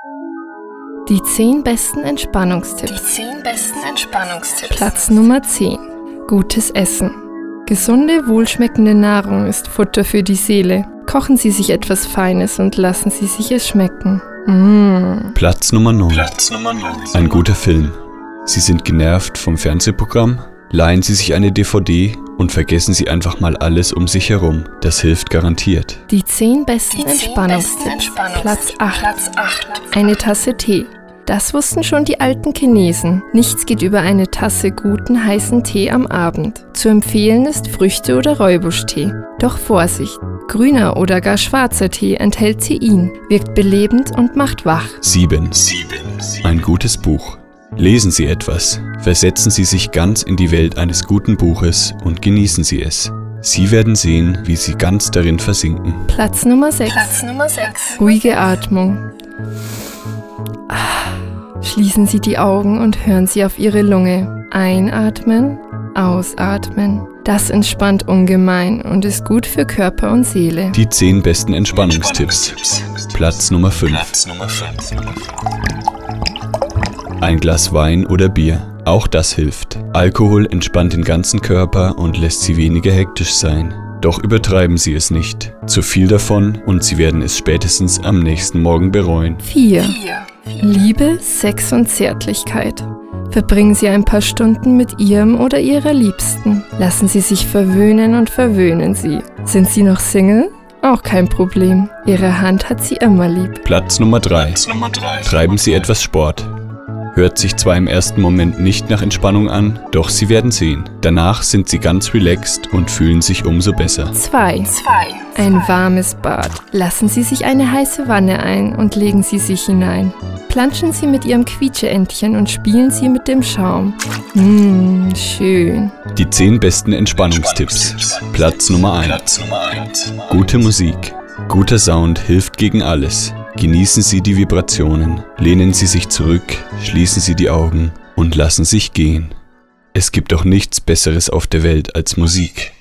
Die 10 besten Entspannungstipps. Platz Nummer 10. Gutes Essen. Gesunde, wohlschmeckende Nahrung ist Futter für die Seele. Kochen Sie sich etwas Feines und lassen Sie sich es schmecken. Platz Nummer 9. Ein guter Film. Sie sind genervt vom Fernsehprogramm? Leihen Sie sich eine DVD und vergessen Sie einfach mal alles um sich herum. Das hilft garantiert. Die 10 besten Entspannungstipps. Platz 8. Eine Tasse Tee. Das wussten schon die alten Chinesen. Nichts geht über eine Tasse guten, heißen Tee am Abend. Zu empfehlen ist Früchte- oder Räubuschtee. Doch Vorsicht! Grüner oder gar schwarzer Tee enthält Tein, wirkt belebend und macht wach. 7. Ein gutes Buch. Lesen Sie etwas. Versetzen Sie sich ganz in die Welt eines guten Buches und genießen Sie es. Sie werden sehen, wie Sie ganz darin versinken. Platz Nummer 6. Ruhige Atmung. Schließen Sie die Augen und hören Sie auf Ihre Lunge. Einatmen, ausatmen. Das entspannt ungemein und ist gut für Körper und Seele. Die 10 besten Entspannungstipps. Platz Nummer 5. Ein Glas Wein oder Bier. Auch das hilft. Alkohol entspannt den ganzen Körper und lässt Sie weniger hektisch sein. Doch übertreiben Sie es nicht. Zu viel davon und Sie werden es spätestens am nächsten Morgen bereuen. 4. Liebe, Sex und Zärtlichkeit. Verbringen Sie ein paar Stunden mit Ihrem oder Ihrer Liebsten. Lassen Sie sich verwöhnen und verwöhnen Sie. Sind Sie noch Single? Auch kein Problem. Ihre Hand hat Sie immer lieb. Platz Nummer 3. Treiben Sie etwas Sport. Hört sich zwar im ersten Moment nicht nach Entspannung an, doch Sie werden sehen. Danach sind Sie ganz relaxed und fühlen sich umso besser. 2. Ein warmes Bad. Lassen Sie sich eine heiße Wanne ein und legen Sie sich hinein. Planschen Sie mit Ihrem Quietscheentchen und spielen Sie mit dem Schaum. Schön. Die 10 besten Entspannungstipps. Platz Nummer 1. Gute Musik. Guter Sound hilft gegen alles. Genießen Sie die Vibrationen, lehnen Sie sich zurück, schließen Sie die Augen und lassen sich gehen. Es gibt doch nichts Besseres auf der Welt als Musik.